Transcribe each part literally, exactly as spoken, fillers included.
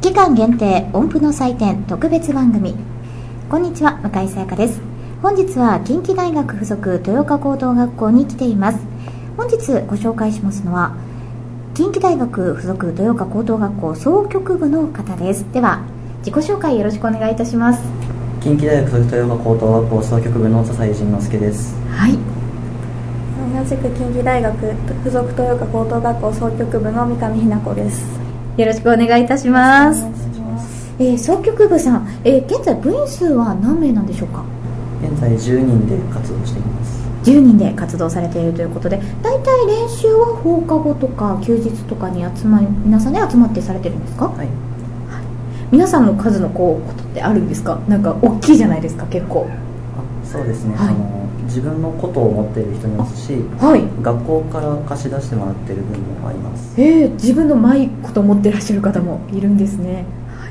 期間限定音符の祭典特別番組。こんにちは、向井さやかです。本日は近畿大学附属豊岡高等学校に来ています。本日ご紹介しますのは近畿大学附属豊岡高等学校箏曲部の方です。では自己紹介よろしくお願いいたします。 近畿大学附属豊岡高等学校箏曲部の笹井仁之介です。 はい。 同じく近畿大学附属豊岡高等学校箏曲部の三上ひな子です。 よろしくお願いいたします。 お願いします。 えー、箏曲部さん、えー、現在部員数は何名なんでしょうか？ 現在じゅうにんで活動しています。 じゅうにんで活動されているということで、だいたい練習は放課後とか休日とかに集まり、皆さんで集まってされてるんですか？ はい、はい、 皆さんの数のこうことってあるんですか？なんか大きいじゃないですか、結構。 あ、そうですね、 はい、 あの自分のことを持っている人もいますし、 はい、 学校から貸し出してもらっている分もあります。 えー、自分のマイことを持ってらっしゃる方もいるんですね。はい、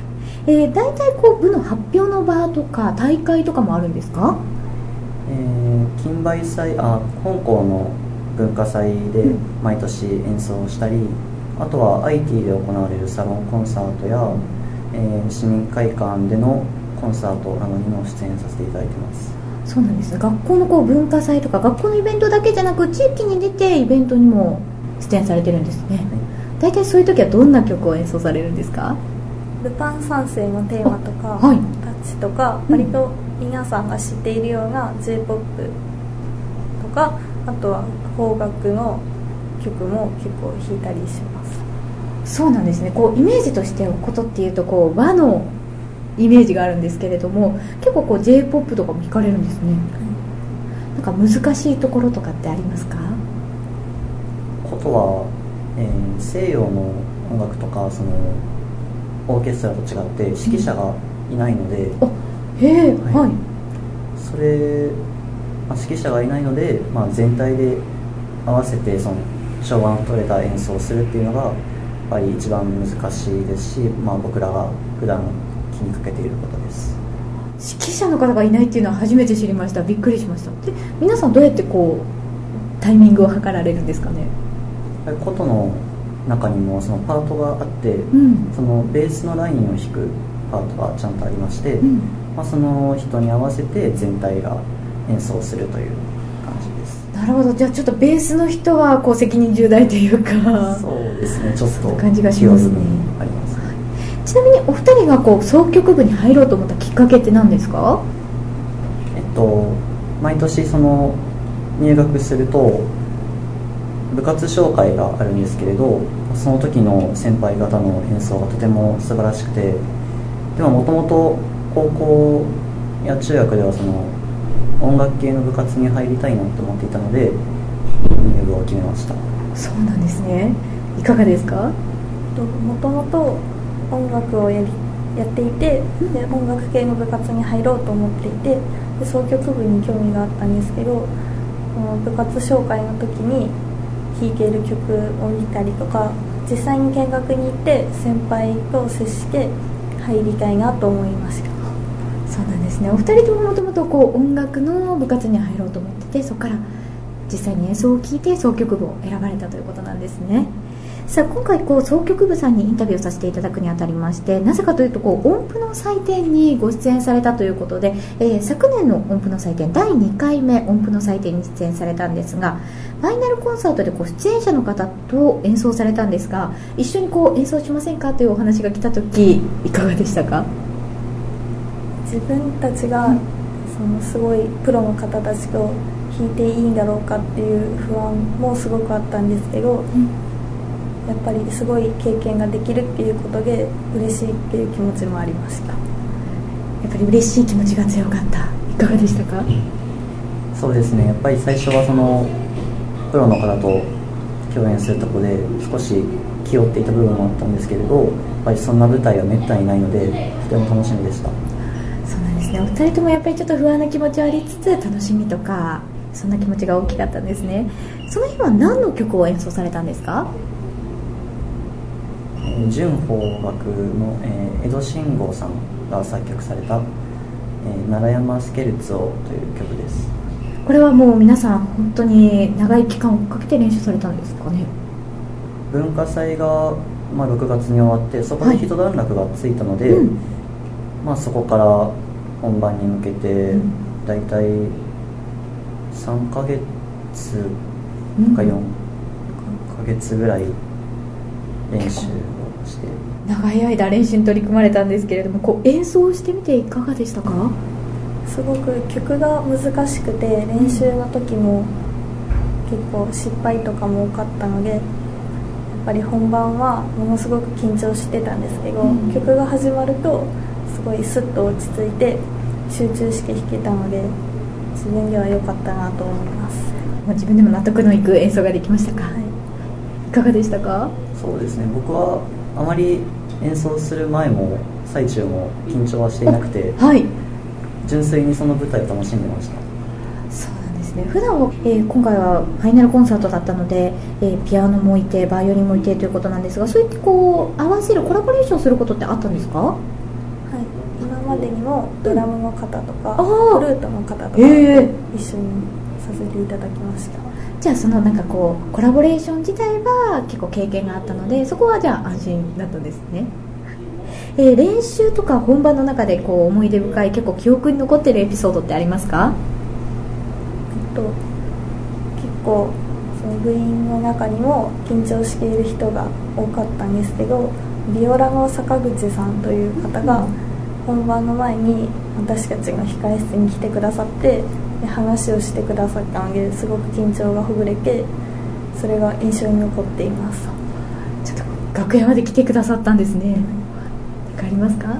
えー、だいたいこう部の発表の場とか大会とかもあるんですか？ えー、金梅祭、あ、本校の文化祭で毎年演奏したり、うん、あとは アイティー で行われるサロンコンサートや、えー、市民会館でのコンサートなどにも出演させていただいてます。 そうなんです。学校のこう文化祭とか学校のイベントだけじゃなく地域に出てイベントにも出演されてるんですね。だいたいそういう時はどんな曲を演奏されるんですか？ ルパン三世のテーマとか、 はい、 タッチとか、割と皆さんが知っているような J-ポップ とか、あとは邦楽の曲も結構弾いたりします。 そうなんですね。こうイメージとしておことっていうとこう和のイメージがあるんですけれども、結構こう J-ポップ とかも弾かれるんですね。うん、なんか難しいところとかってありますか？ ことは、えー、西洋の音楽とかそのオーケストラと違って指揮者がいないので、 うん、あ、へー、はい、 それ、まあ、指揮者がいないので、まあ、全体で合わせてその調和の取れた演奏をするっていうのがやっぱり一番難しいですし、まあ、僕らが普段気にかけていることです。 指揮者の方がいないっていうのは初めて知りました。びっくりしました。で、皆さんどうやってこうタイミングを測られるんですかね？ 琴の中にもそのパートがあって、うん、そのベースのラインを弾くパートがちゃんとありまして、うん、まあ、その人に合わせて全体が演奏するという感じです。 なるほど。じゃあちょっとベースの人はこう責任重大というか、 そうですね、ちょっと感じがしますね。 ありますね。 ちなみにお二人がこう箏曲部に入ろうと思ったきっかけって何ですか？ えっと毎年その入学すると部活紹介があるんですけれど、その時の先輩方の演奏がとても素晴らしくて、でももともと高校や中学ではその音楽系の部活に入りたいなと思っていたので入部を決めました。 そうなんですね。いかがですか？ もともと音楽をやりやっていて、で音楽系の部活に入ろうと思っていて、で箏曲部に興味があったんですけど、その部活紹介の時に弾いている曲を見たりとか、実際に見学に行って先輩と接して入りたいなと思いました。 そうなんですね。お二人とももともとこう音楽の部活に入ろうと思ってて、そこから実際に演奏を聴いて箏曲部を選ばれたということなんですね。さあ、今回こう箏曲部さんにインタビューをさせていただくにあたりまして、なぜかというとこう音符の祭典にご出演されたということで、えー、昨年の音符の祭典だいにかいめ音符の祭典に出演されたんですが、ファイナルコンサートでこう出演者の方と演奏されたんですが、一緒にこう演奏しませんかというお話が来た時いかがでしたか？ 自分たちがそのすごいプロの方たちと弾いていいんだろうかっていう不安もすごくあったんですけど、うん、やっぱりすごい経験ができるっていうことで嬉しいっていう気持ちもありました。やっぱり嬉しい気持ちが強かった。いかがでしたか？ そうですね、やっぱり最初はそのプロの方と共演するところで少し気負っていた部分もあったんですけれど、やっぱりそんな舞台はめったにないのでとても楽しみでした。 そうなんですね。お二人ともやっぱりちょっと不安な気持ちはありつつ楽しみとかそんな気持ちが大きかったんですね。その日は何の曲を演奏されたんですか？ 純邦楽の、えー、江戸信吾さんが作曲された、えー、奈良山スケルツォという曲です。 これはもう皆さん本当に長い期間をかけて練習されたんですかね？ 文化祭がまあ、ろくがつに終わってそこで一段落がついたので、はい、うんまあ、そこから本番に向けてだいたいさんかげつかよんかげつぐらい練習をして、 長い間練習に取り組まれたんですけれども、こう演奏してみていかがでしたか？ すごく曲が難しくて練習の時も結構失敗とかも多かったので、やっぱり本番はものすごく緊張してたんですけど、うん、曲が始まるとすごいスッと落ち着いて集中して弾けたので、自分では良かったなと思います。 自分でも納得のいく演奏ができましたか？はい、いかがでしたか？ そうですね、僕はあまり演奏する前も最中も緊張はしていなくて、はい、純粋にその舞台を楽しんでました。 そうなんですね。普段は、えー、今回はファイナルコンサートだったので、えー、ピアノもいてバイオリンもいてということなんですが、そうやってこう合わせるコラボレーションすることってあったんですか？はい、 今までにもドラムの方とか、うん、フルートの方とか一緒にさせていただきました。 じゃあそのなんかこうコラボレーション自体は結構経験があったので、そこはじゃあ安心だったんですね。えー、練習とか本番の中でこう思い出深い、結構記憶に残っているエピソードってありますか？ えっと、結構その部員の中にも緊張している人が多かったんですけど、ビオラの坂口さんという方が本番の前に私たちの控え室に来てくださって話をしてくださったので、すごく緊張がほぐれて、それが印象に残っています。 ちょっと楽屋まで来てくださったんですね。わかりますか？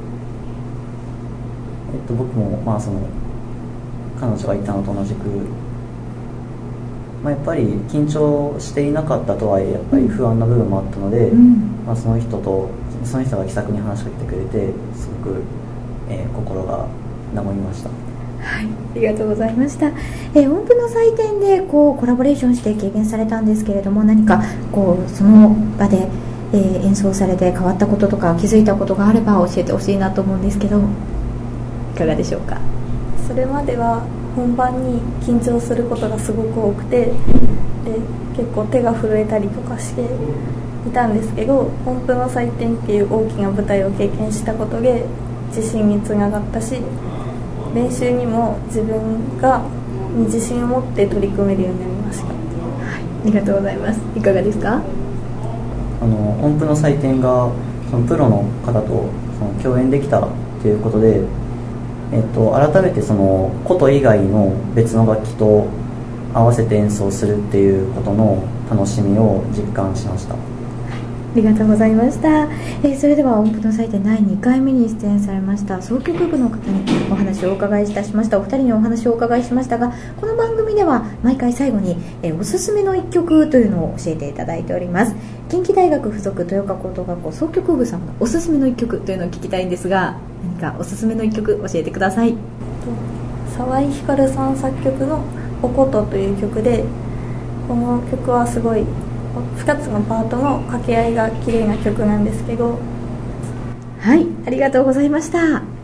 えっと僕もまあその彼女が言ったのと同じく、まあ、やっぱり緊張していなかったとはいえやっぱり不安な部分もあったので、うん、まあ、その人とその人が気さくに話しかけてくれて、すごく、えー、心が和みました。 はい、ありがとうございました。えー、音符の祭典でこうコラボレーションして経験されたんですけれども、何かこうその場で、えー、演奏されて変わったこととか気づいたことがあれば教えてほしいなと思うんですけど、いかがでしょうか？ それまでは本番に緊張することがすごく多くて、で結構手が震えたりとかしていたんですけど、音符の祭典っていう大きな舞台を経験したことで自信につながったし、練習にも自分がに自信を持って取り組めるようになりました。はい、 ありがとうございます。いかがですか？ あの音符の祭典がそのプロの方とその共演できたということで、えっと、改めてその琴以外の別の楽器と合わせて演奏するっていうことの楽しみを実感しました。 ありがとうございました。えー、それでは音符の祭典だいにかいめに出演されました箏曲部の方にお話をお伺いいたしました。お二人にお話をお伺いしましたが、この番組では毎回最後に、えー、おすすめの一曲というのを教えていただいております。近畿大学附属豊岡高等学校箏曲部さんのおすすめの一曲というのを聞きたいんですが、何かおすすめの一曲教えてください。 沢井ひかるさん作曲のおことという曲で、この曲はすごいふたつのパートの掛け合いが綺麗な曲なんですけど。 はい、ありがとうございました。